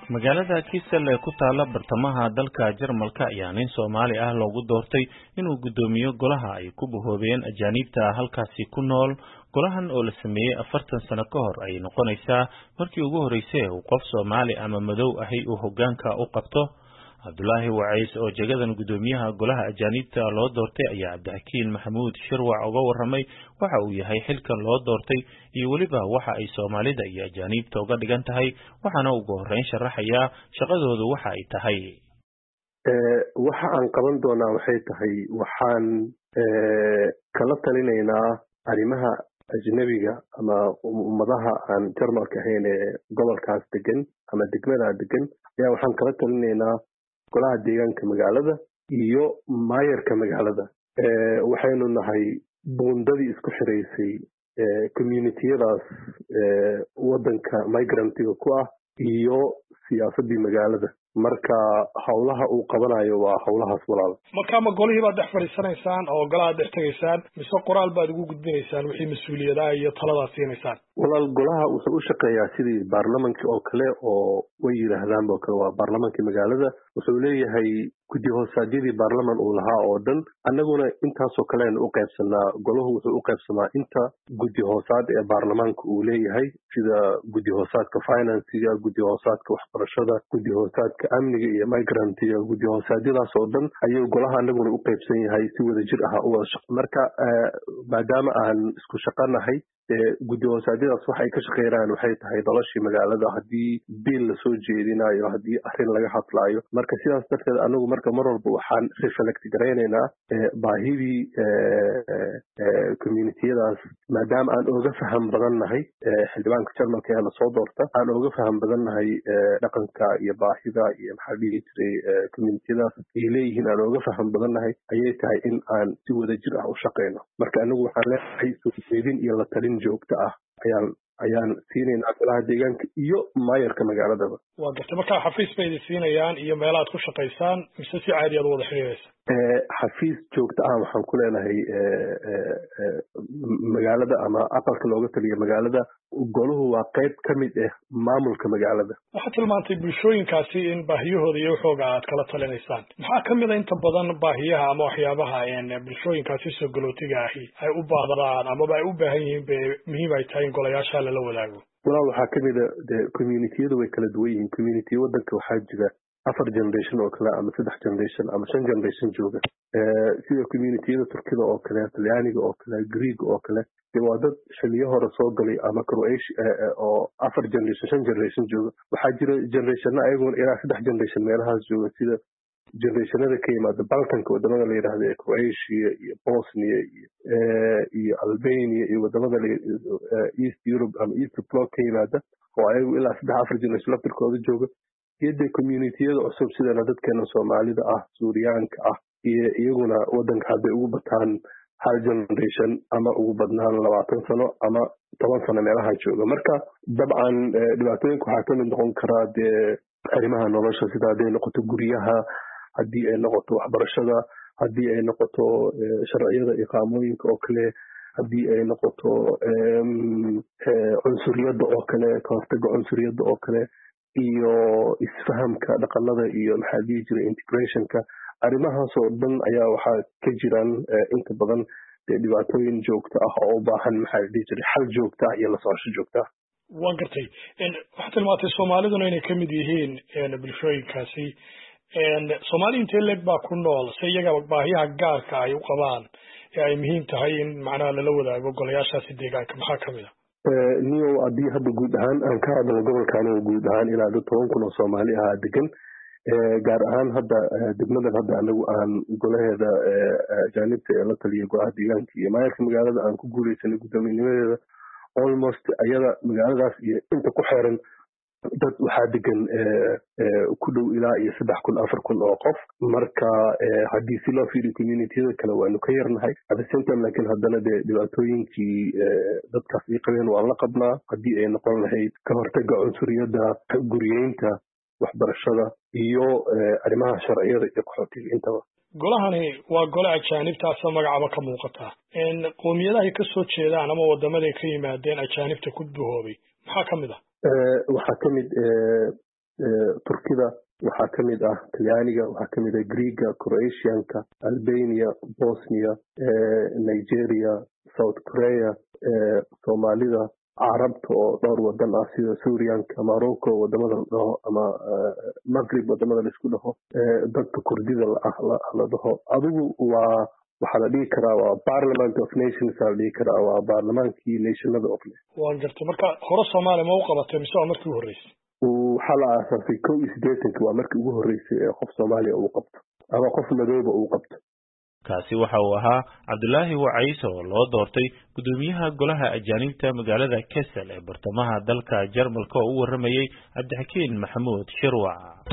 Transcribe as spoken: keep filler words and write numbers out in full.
magaalada Kiisel ee ku taala bartamaha dalka Jarmalka ayaa nin Soomaali ah loogu doortay inuu gudoomiyo golaha ay ku buhoobeen ajaanibta halkaasi ku nool. Golahan oo la sameeyay afartan sano ka hor ay noqonaysaa markii ugu horeysay uu qof Soomaali ama madow ahi uu hoggaanka u qabto. Abdullaahi Wacays oo jagadan gudoomiyaha golaha ajaanibta loo doortay ayaa Cabdixakiin Maxamuud Shirwac uga warramay waxa uu yahay xilkan loo doortay iyo waliba waxa ay Soomaalida iyo ajaanibta uga dhigan tahay, waxaana ugu horeyn sharaxaya shaqadoodu waxa ay tahay. ee waxa aan qaban doonaa waxay tahay waxaan ee kala talinaynaa arrimaha ajnabiga ama ummadaha aan Jarmalka ahayn ee gobolkaas degan ama degmada degan ayaa waxaan kala talinaynaa golaha deegaanka magaalada iyo maayarka magaalada. ee waxaynu nahay buundadii isku xireysay ee community-yadaas ee wadanka migrantiga ku ah iyo siyaasadii magaalada. marka hawlaha uu qabanayo waa hawlahaas walaal. marka ma golihii baad dhex fadhiisanaysaan oo golaha dhex tagaysaan mise qoraal baad ugu gudbinaysaan wixii mas'uuliyadaha iyo talada siinaysaan? walaal golaha wuxuu u shaqeeyaa sidii baarlamaanka oo kale oo way yiraahdaan oo kale waa baarlamaanka magaalada. wuxuu leeyahay guddi hoosaadyadii baarlamaan uu lahaa oo dhan, annaguna intaasoo kale aynu u qaybsanaa. golahu wuxuu u qaybsamaa inta guddi hoosaad ee baarlamaanka uu leeyahay, sida guddi hoosaadka financiga, guddi hoosaadka waxbarashada, guddi hoosaadka amniga iyo migrantiga. guddi hoosaadyadaas oo dhan ayuu golaha annaguna u qaybsan yahay si wada jir ah u wada shaqo. marka maadaama aan isku shaqanahay guddi hoosaadyadaas waxa ay ka shaqeynayaan waxay tahay noloshii magaalada, haddii biil la soo jeedinayo, haddii arrin laga hadlaayo. marka sidaas darteed anagu marka mar walba waxaan reflect garaynaynaa baahidii community-yadaas, maadaama aan oga faham badan nahay xildhibaanka Jarmalka ee lasoo doorta, aan oga faham badan nahay dhaqanka iyo baahida iyo maxaa dhihi jiray community-yadaas ay leeyihiin, aan oga faham badan nahay ayay tahay in aan si wada jir ah u shaqeyno. marka anagu waxaan leeyahay soo jeedin iyo la talin joogto ah ayaan ayaan siinaynaa golaha deegaanka iyo maayarka magaaladaba. waa gartay. marka xafiis bay idin siinayaan iyo meelaad ku shaqaysaan mise si caadi aad u wada xiriiraysa? ee xafiis joogto ah waxaan ku leenahay magaalada ama aqalka looga taliyo magaalada. golahu waa qayb ka mid ah maamulka magaalada. waxaad tilmaantay bulshooyinkaasi in baahiyahooda iyo waxooga aad kala talinaysaan. maxaa ka mid a inta badan baahiyaha ama waxyaabaha bulshooyinkaasi soo galootiga ahi ay u baahdaan amaba ay u baahan yihiin bay muhiim ay tahay in golayaasha lala wadaago? walaal waxaa ka mid a de community-yadu way kala duwan yihiin. community wadanka waxaa jira afar generation oo kale ama saddex generation ama shan generation jooga. sida community-yada Turkida oo kale, Talyaaniga oo kale, Greek oo kale, waa dad xilliyo hore soo galay ama Croatia oo afar generation shan generation jooga. waxaa jira generation ayaguna ilaa saddex generation meelahaas jooga, sida generationada ka yimaada Balkanka wadamada la yiraahdo ee Croatia iyo Bosnia iyo iyo Albania iyo wadamada East Europe ama East Bloc ka yimaada oo ayagu ilaa saddex afar generation laftirkooda jooga. iyada community-yada cusub sidana dadkeena Soomaalida ah, Suuriyaanka ah, iyo iyaguna wadanka hadday ugu bataan hal generation ama ugu badnaan labaatan sano ama toban sano meelaha jooga. marka dabcan dhibaatooyinka waxaa ka mid noqon karaa dee arrimaha nolosha, sida hadday noqoto guryaha, haddii ay noqoto waxbarashada, haddii ay noqoto sharciyada iqaamooyinka oo kale, haddii ay noqoto cunsuriyadda oo kale, ka hortagga cunsuriyadda oo kale, iyo isfahamka dhaqanada iyo maxaa dhihi jiray integrationka. arrimahaas oo dhan ayaa waxaa ka jiraan inta badan dee dhibaatooyin joogto ah oo u baahan maxaa dhihi jiray xal joogto ah iyo la socosho joogto ah. waan gartay. waxaad tilmaantay Soomaaliduna inay ka mid yihiin bulshooyinkaasi. Soomaali intee leeg baa ku nool si iyaga baahiyaha gaarka ay u qabaan ee ay muhiim tahay in macnaha lala wadaago golayaashaasi deegaanka? maxaa ka mid ah? niyo haddii hadda guud ahaan aan ka hadlo gobolkan oo guud ahaan ilaa dad toban kun oo Soomaali ah degan, gaar ahaan hadda degmadan hadda anagu aan golaheeda ajaanibta ee la taliya golaha deegaanka iyo maayarka magaalada aan ku guuleysanay gudoomiyanimadeeda, almost ayada magaaladaas iyo inta ku xeeran dad waxaa degan ku dhow ilaa iyo saddex kun afar kun oo qof. marka haddii si loo fiiriyo community-yada kale waanu ka yarnahay at the same time, laakiin haddana dee dhibaatooyinkii dadkaas ay qabeen waan la qabnaa, haddii ay noqon lahayd ka hortagga cunsuriyadda, guriyeynta, waxbarashada iyo arrimaha sharciyada iyo qaxootiga intaba. golahani waa gole ajaanibtaasa magacaba ka muuqata. qoomiyadahay ka soo jeedaan ama wadamaday ka yimaadeen ajaanibta ku buhoobay maxaa ka mid ah? waxaa ka mid turkida waxaa ka mid ah talyaaniga, waxaa ka mid ah greega, croatianka, albania, bosnia, nigeria, south korea, soomaalida, carabta oo dhowr wadan ah sida suuriyanka, morocco wadamada la dhaho ama maghrib wadamada laisku dhaho, dadka kurdida la dhaho. adigu waa waxaa la dhihi karaa waa parliament of nations la dhihi karaa waa baarlamaankii nationada of waan gartay. marka hore Soomaaliya ma u qabatay mise waa markii ugu horeysay? waxaa la aasaasay kow iyo siddeetankii, waa markii ugu horeysay ee qof Soomaaliya uu qabto ama qof madooba uu qabto. kaasi waxa uu ahaa Cabdullaahi Wacays oo loo doortay gudoomiyaha golaha ajaanibta magaalada Kassel ee bartamaha dalka Jarmalka oo u waramayay Cabdixakiin Maxamuud Shirwac.